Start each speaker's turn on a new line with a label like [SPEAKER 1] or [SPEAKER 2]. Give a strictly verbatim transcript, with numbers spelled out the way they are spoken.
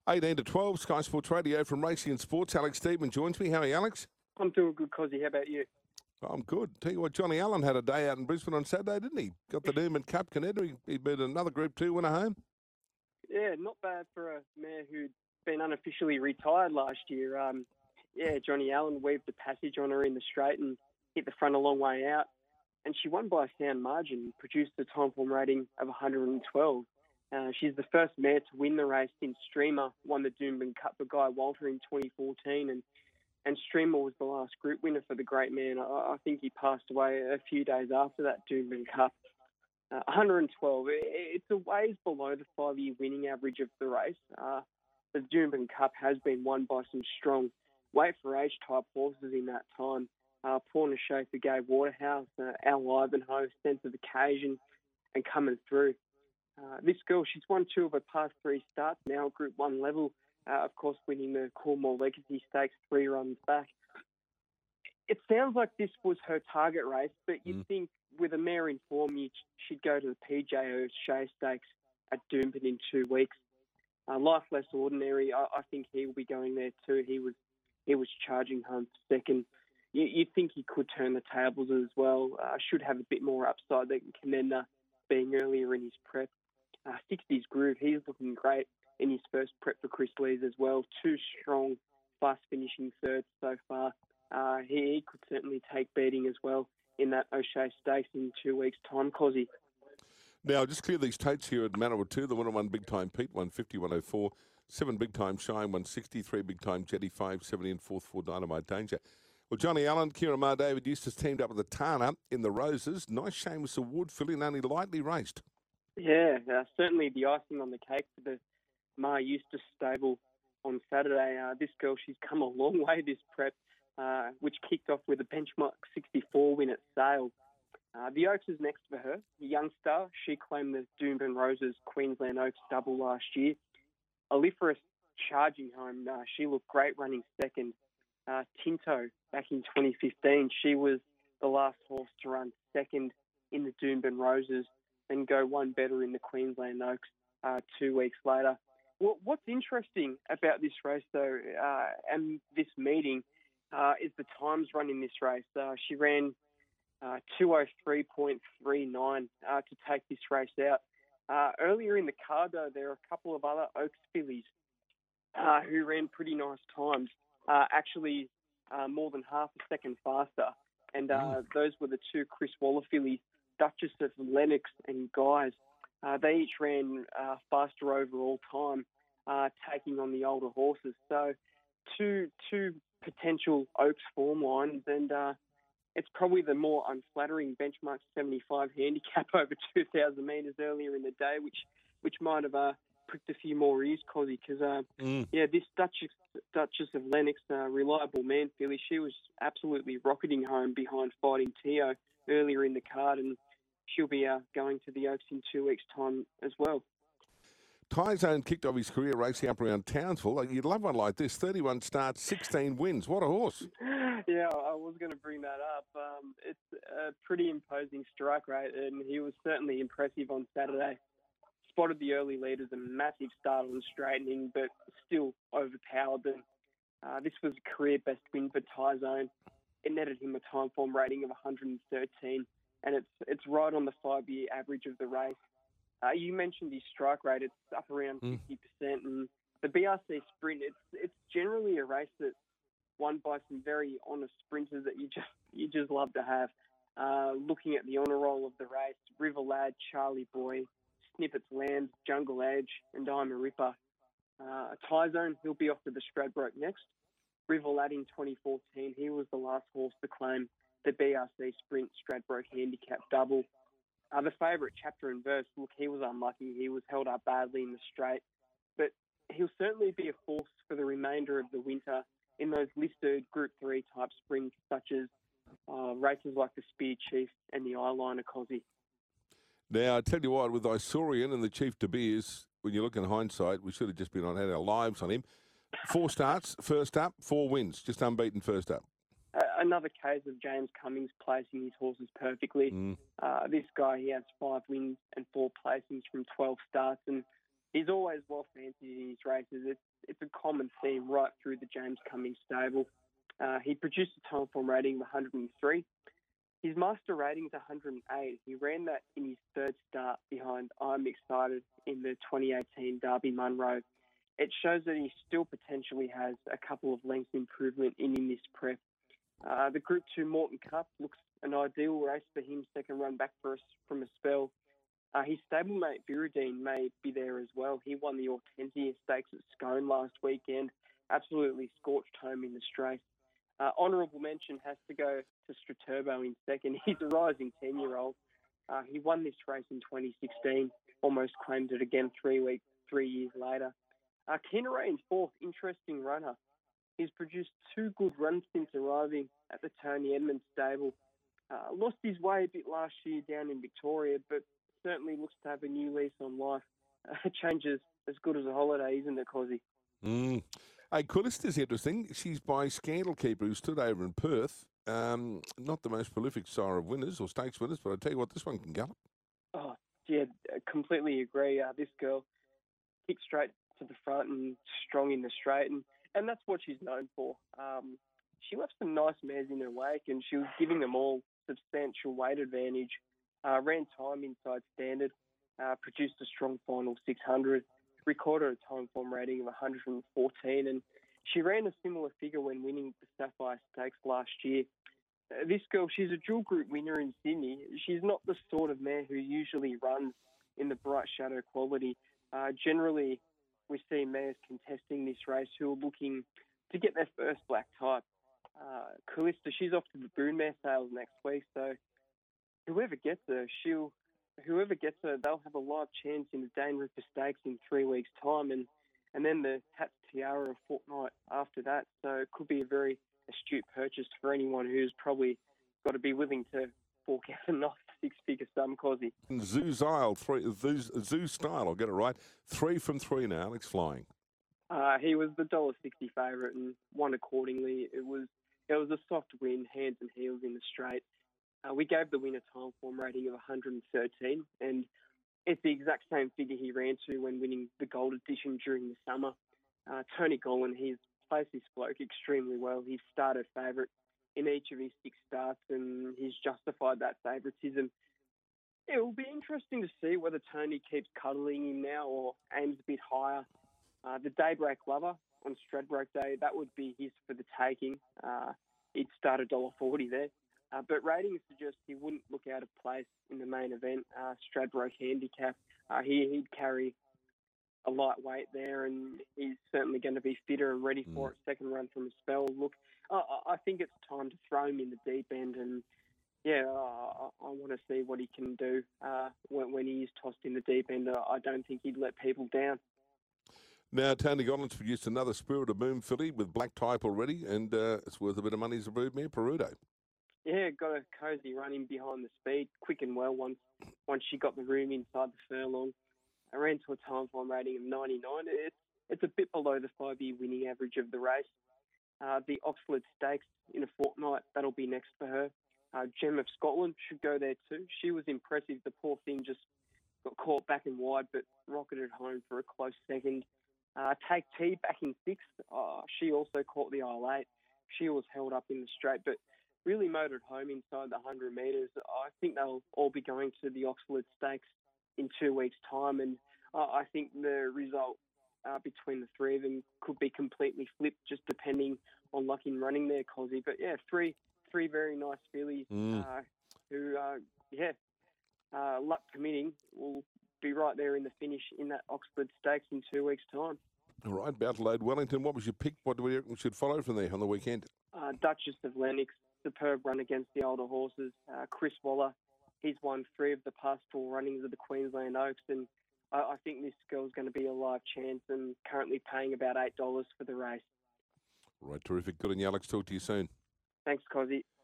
[SPEAKER 1] eighteen to twelve, Sky Sports Radio from Racing and Sports. Alex Steedman joins me. How are you, Alex?
[SPEAKER 2] I'm doing good, Cozzy. How about you?
[SPEAKER 1] I'm good. Tell you what, Johnny Allen had a day out in Brisbane on Saturday, didn't he? Got the Newman Cup Canetta. He, he beat another Group two winner home.
[SPEAKER 2] Yeah, not bad for a mare who'd been unofficially retired last year. Um, yeah, Johnny Allen weaved the passage on her in the straight and hit the front a long way out. And she won by a sound margin, produced a time form rating of one hundred twelve. Uh, she's the first mare to win the race since Streamer won the Doomben Cup for Guy Walter in twenty fourteen. And, and Streamer was the last group winner for the great man. I, I think he passed away a few days after that Doomben Cup. Uh, one hundred twelve, it, it's a ways below the five-year winning average of the race. Uh, the Doomben Cup has been won by some strong weight-for-age type horses in that time. Uh, Pauna Schaefer gave Waterhouse, uh, Al Ivanhoe, Sense of Occasion, and coming through. Uh, this girl, she's won two of her past three starts now, Group one level, uh, of course, winning the Cornwall Legacy Stakes three runs back. It sounds like this was her target race, but you'd mm. think with a mare in form, you, she'd go to the P J O'Shea Stakes at Doomben in two weeks. Uh, Life Less Ordinary, I, I think he will be going there too. He was he was charging home for second. You, you'd think he could turn the tables as well. Uh, should have a bit more upside than Canenda being earlier in his prep. Uh, sixties Groove, he's looking great in his first prep for Chris Lees as well. Two strong, fast finishing thirds so far. Uh, he, he could certainly take beating as well in that O'Shea Stakes in two weeks' time, Cozzy.
[SPEAKER 1] Now, just clear these tates here at Manawa two. The winner won Big Time Pete, one fifty, one oh four. Seven Big Time Shine, one sixty. Three Big Time Jetty, five seventy. And fourth for Dynamite Danger. Well, Johnny Allen, Kira Ma David Eustace teamed up with the Tana in the Roses. Nice Seamus Award filly and only lightly raced.
[SPEAKER 2] Yeah, uh, certainly the icing on the cake for the Ma Eustace stable on Saturday. Uh, this girl, she's come a long way this prep, uh, which kicked off with a benchmark sixty-four win at Sale. Uh, the Oaks is next for her. The youngster, she claimed the Doomben Roses Queensland Oaks double last year. Aliferous charging home. Uh, she looked great running second. Uh, Tinto, back in twenty fifteen, she was the last horse to run second in the Doomben Roses and go one better in the Queensland Oaks uh, two weeks later. Well, what's interesting about this race, though, uh, and this meeting, uh, is the times run in this race. Uh, she ran uh, two oh three point three nine uh, to take this race out. Uh, earlier in the card, though, there are a couple of other Oaks fillies uh, who ran pretty nice times, uh, actually uh, more than half a second faster. And uh, mm. those were the two Chris Waller fillies, Duchess of Lennox and Guys. Uh, they each ran uh, faster overall time, uh, taking on the older horses. So two two potential Oaks form lines, and uh, it's probably the more unflattering benchmark seventy-five handicap over two thousand metres earlier in the day, which which might have uh, pricked a few more ears, Cozzy, because, uh, mm. yeah, this Duchess, Duchess of Lennox, uh, reliable man filly, she was absolutely rocketing home behind Fighting Tio earlier in the card, and she'll be uh, going to the Oaks in two weeks' time as well.
[SPEAKER 1] Tyzone kicked off his career racing up around Townsville. You'd love one like this. thirty-one starts, sixteen wins. What a horse.
[SPEAKER 2] Yeah, I was going to bring that up. Um, it's a pretty imposing strike rate, and he was certainly impressive on Saturday. Spotted the early leaders, a massive start on straightening, but still overpowered them. Uh, this was a career best win for Tyzone. It netted him a time form rating of one hundred thirteen, and it's it's right on the five-year average of the race. Uh, you mentioned his strike rate; it's up around fifty percent, and the B R C Sprint, it's it's generally a race that's won by some very honest sprinters that you just you just love to have. Uh, looking at the honour roll of the race, River Lad, Charlie Boy, Snippets Land, Jungle Edge, and I'm a Ripper. Uh, Tyzone, he'll be off to the Stradbroke next. River Lad in twenty fourteen, he was the last horse to claim the B R C Sprint Stradbroke Handicap double. Uh, the favourite, Chapter and Verse, look, he was unlucky. He was held up badly in the straight. But he'll certainly be a force for the remainder of the winter in those listed Group three type sprints, such as uh, races like the Spear Chief and the Eyeliner, Cozzy.
[SPEAKER 1] Now, I tell you what, with Isaurian and the Chief De Beers, when you look in hindsight, we should have just been on had our lives on him. Four starts, first up, four wins, just unbeaten first up.
[SPEAKER 2] Uh, another case of James Cummings placing his horses perfectly. Mm. Uh, this guy, he has five wins and four placings from twelve starts, and he's always well fancied in his races. It's it's a common theme right through the James Cummings stable. Uh, he produced a time form rating of one hundred three. His master rating is one hundred eight. He ran that in his third start behind I'm Excited in the twenty eighteen Derby Munro. It shows that he still potentially has a couple of lengths improvement in, in this prep. Uh, the Group two Morton Cup looks an ideal race for him, second run back for us from a spell. Uh, his stablemate Viridine may be there as well. He won the Hortensia Stakes at Scone last weekend, absolutely scorched home in the straight. Uh, honourable mention has to go to Straturbo in second. He's a rising ten-year-old. Uh, he won this race in twenty sixteen, almost claimed it again three weeks, three years later. Uh, Kinneray in fourth, interesting runner. He's produced two good runs since arriving at the Tony Edmonds stable. Uh, lost his way a bit last year down in Victoria, but certainly looks to have a new lease on life. Uh, change is as good as a holiday, isn't it, Cozzy?
[SPEAKER 1] Mm. Hey, Callista's interesting. She's by Scandal Keeper, who stood over in Perth. Um, not the most prolific sire of winners or stakes winners, but I tell you what, this one can gallop.
[SPEAKER 2] Oh, yeah, completely agree. Uh, this girl kicks straight to the front and strong in the straight, and, and that's what she's known for. Um, she left some nice mares in her wake, and she was giving them all substantial weight advantage. Uh, ran time inside standard, uh, produced a strong final six hundred, recorded a time form rating of one hundred fourteen, and she ran a similar figure when winning the Sapphire Stakes last year. Uh, this girl, she's a dual group winner in Sydney. She's not the sort of mare who usually runs in the bright shadow quality. Uh, generally, we see mares contesting this race who are looking to get their first black type. Uh, Callista, she's off to the Broodmare sales next week, so whoever gets her, she'll whoever gets her, they'll have a live chance in the Dane Ripper Stakes in three weeks' time, and, and then the Tats Tiara a fortnight after that. So it could be a very astute purchase for anyone who's probably got to be willing to fork out a nice six-figure sum, Cozzy.
[SPEAKER 1] Zoo Style, three, Zoo Style, I'll get it right. Three from three now, Alex Flying.
[SPEAKER 2] Uh, he was the one dollar sixty favourite and won accordingly. It was it was a soft win, hands and heels in the straight. Uh, we gave the winner time form rating of one hundred thirteen, and it's the exact same figure he ran to when winning the Gold Edition during the summer. Uh, Tony Gollan, he's placed this bloke extremely well. He's started favourite in each of his six starts, and he's justified that favouritism. It will be interesting to see whether Tony keeps cuddling him now or aims a bit higher. Uh, the Daybreak Lover on Stradbroke Day, that would be his for the taking. Uh, he'd start one dollar forty there. Uh, but ratings suggest he wouldn't look out of place in the main event, uh, Stradbroke Handicap. Uh, he, he'd carry a lightweight there, and he's certainly going to be fitter and ready for
[SPEAKER 1] Mm.
[SPEAKER 2] it. Second run from a spell. Look, I, I think it's time to throw him in the deep end, and yeah, I, I want to see what he can do uh, when, when he is tossed in the deep end. I don't think he'd let people down.
[SPEAKER 1] Now, Tony Gollan's produced another Spirit of Boom filly with black type already, and uh, it's worth a bit of money as a broodmare, Perudo.
[SPEAKER 2] Yeah, got a cosy run in behind the speed, quick and well once once she got the room inside the furlong. I ran to a time form rating of ninety-nine. It's, it's a bit below the five-year winning average of the race. Uh, the Oxford Stakes in a fortnight, that'll be next for her. Uh, Gem of Scotland should go there too. She was impressive. The poor thing just got caught back and wide, but rocketed home for a close second. Uh, Take T back in sixth. Uh, she also caught the aisle eight. She was held up in the straight, but really motored home inside the one hundred metres. I think they'll all be going to the Oxford Stakes in two weeks' time, and uh, I think the result uh, between the three of them could be completely flipped, just depending on luck in running there, Cozzy. But yeah, three three very nice fillies
[SPEAKER 1] Mm.
[SPEAKER 2] uh, who, uh, yeah, uh, luck permitting, will be right there in the finish in that Oxford Stakes in two weeks' time.
[SPEAKER 1] All right, Battleade Wellington, what was your pick? What do we reckon we should follow from there on the weekend?
[SPEAKER 2] Uh, Duchess of Lennox, superb run against the older horses. Uh, Chris Waller, he's won three of the past four runnings of the Queensland Oaks, and I, I think this girl's going to be a live chance and currently paying about eight dollars for the race.
[SPEAKER 1] All right, terrific. Good on you, Alex. Talk to you soon.
[SPEAKER 2] Thanks, Cozzy.